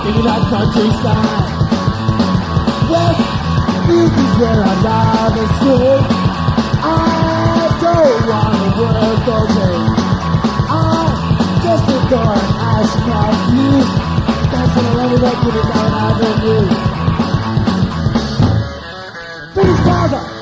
in that countryside. West Fields is where I'd rather stay. I don't want to work all day. I just adore an astronaut view. That's when I ended up with a down avenue. Finish Plaza!